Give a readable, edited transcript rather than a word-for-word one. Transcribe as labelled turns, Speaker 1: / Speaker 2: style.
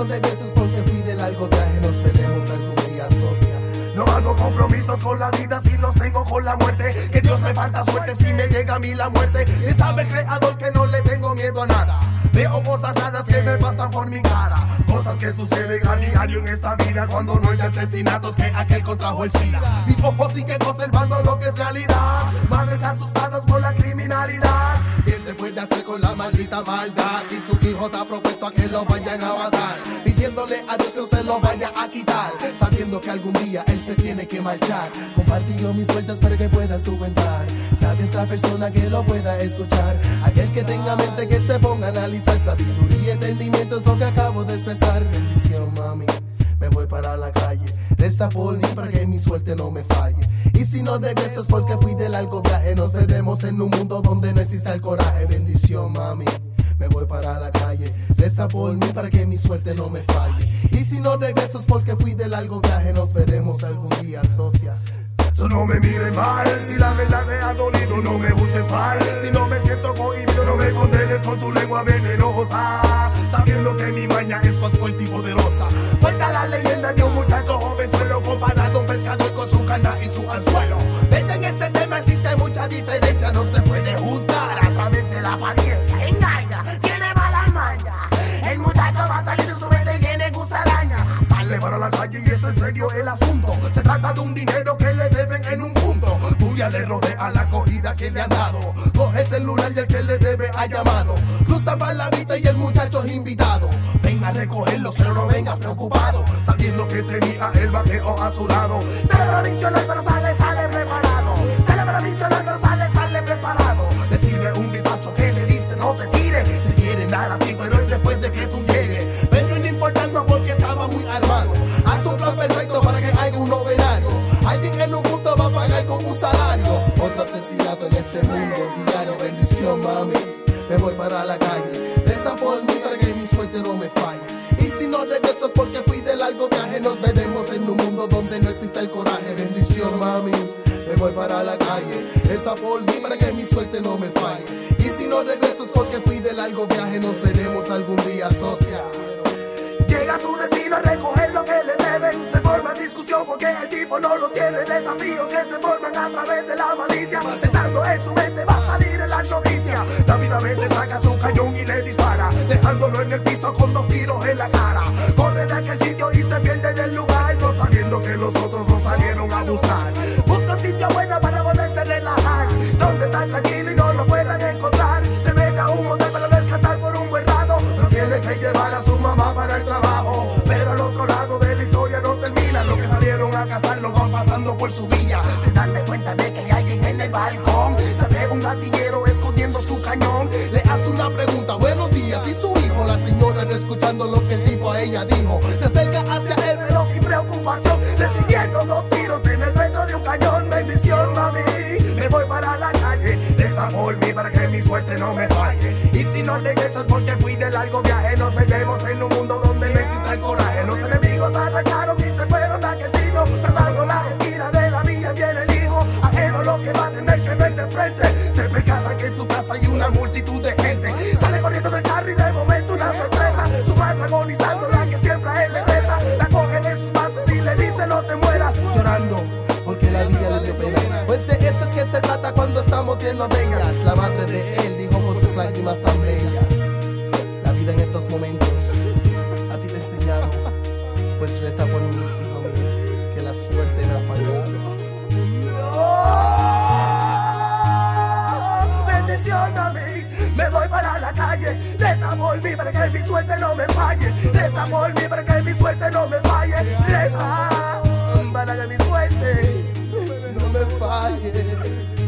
Speaker 1: regreses porque fui de largo viaje, nos veremos algún día, socia.
Speaker 2: No hago compromisos con la vida si los tengo con la muerte. Que Dios reparta suerte si me llega a mí la muerte. Y sabe el creador que no le tengo miedo a nada. Veo cosas raras que me pasan por mi cara. Cosas que suceden a diario en esta vida. Cuando no hay asesinatos que aquel contrajo el SIDA. Mis ojos siguen observando lo que es realidad. Madres asustadas por la criminalidad. ¿Qué se puede hacer con la maldita maldad? Si su hijo está propuesto a que lo vayan a matar, pidiéndole a Dios que no se lo vaya a quitar, sabiendo que algún día él se tiene que marchar. Comparto yo mis vueltas para que puedas tú entrar. Sabes la persona que lo pueda escuchar. Aquel que tenga mente que se ponga a analizar. Sabiduría y entendimiento es lo que acabo de expresar. Bendición, mami, me voy para la calle. Reza por mí para que mi suerte no me falle. Y si no regresas porque fui de largo viaje, nos veremos en un mundo donde no exista el coraje. Bendición, mami, me voy para la calle. Reza por mí para que mi suerte no me falle. Y si no regresas porque fui de largo viaje, nos veremos algún día, socia. So no me mires mal, si la verdad me ha dolido, no me busques mal. Si no me siento cohibido, no me condenes con tu lengua venenosa. Sabiendo que mi maña es más fuerte y poderosa. Cuenta la leyenda de un muchacho jovenzuelo comparado a un pescador con su cana y su anzuelo. Vete, en este tema existe mucha diferencia. No se puede juzgar a través de la apariencia. Engaña, tiene mala maña. El muchacho va a salir de su mente llena de gusaraña. Sale para la calle y es en serio el asunto. Se trata de un dinero que le deben en un punto. Tú ya le rodea la acogida que le han dado. Coge el celular y el que le debe ha llamado. Cruzan para la vista y el muchacho es invitado. Ven a recogerlos pero no vengas preocupado, sabiendo que tenía el vaqueo a su lado. Sale para misionar pero sale preparado. Sale para misionar pero sale preparado. Recibe un vipazo que le dice no te tires. Te quieren dar a ti pero es después de que tú llegues. Pero no importando porque estaba muy armado. Hace un plan perfecto para que haya un novenario. Alguien en un punto va a pagar con un salario. Otro asesinato en este mundo diario. Bendición, mami, me voy para la calle. Reza por mí para que mi suerte no me falle. Y si no regresas porque fui de largo viaje, nos veremos en un mundo donde no exista el coraje. Bendición, mami, me voy para la calle. Reza por mí para que mi suerte no me falle. Y si no regresas porque fui de largo viaje, nos veremos algún día, socia. Llega a su destino a recoger lo que le deben. Se forma discusión porque el tipo no los tiene. Desafíos que se forman a través de la malicia. Pensando en su mente va a salir en la noticia. Rápidamente saca su cañón y le dispara, dejándolo en el piso con 2 tiros en la cara. Corre de aquel sitio y se pierde del lugar, no sabiendo que los otros lo salieron a buscar. Busca un sitio bueno para poderse relajar, donde está tranquilo y no lo puedan encontrar. Se mete a un motel para descansar por un buen rato, pero tiene que llevar a su mamá para el trabajo. Pero al otro lado de la historia no termina. Los que salieron a cazar lo van pasando por su villa. Se dan de cuenta de que hay alguien en el balcón. Se ve un gatillero escondiendo su cañón. Le hace una pregunta, buenos días. Y su hijo, la señora no escuchando lo que el tipo a ella dijo. Se acerca hacia él pero sin preocupación, recibiendo 2 tiros en el pecho de un cañón. Bendición, mami, me voy para la calle. Reza por mí para que mi suerte no me falle. Y si no regresas porque fui de largo viaje, nos veremos en un mundo donde no exista el coraje. Los enemigos arrancaron y se fueron de aquel sitio. Perdando la esquina de la villa viene el hijo. Ajeno lo que va a tener que ver de frente. Se percata que en su casa hay una multitud de gente. Sale corriendo del carro y de momento una sorpresa. Su madre agonizando, la que siempre a él le reza. La coge de sus brazos y le dice no te mueras. Llorando porque la vida le dio penas. Pues de eso es que se trata cuando estamos llenos de ellas. La madre de él dijo con sus lágrimas tan bellas. La vida en estos momentos a ti te he enseñado. Pues reza por mí, hijo mío, que la suerte no ha fallado. Bendición a mí, me voy para la calle. Reza por mí para que mi suerte no me falle. Reza por mí para que mi suerte no me falle. Reza para que mi suerte no me falle.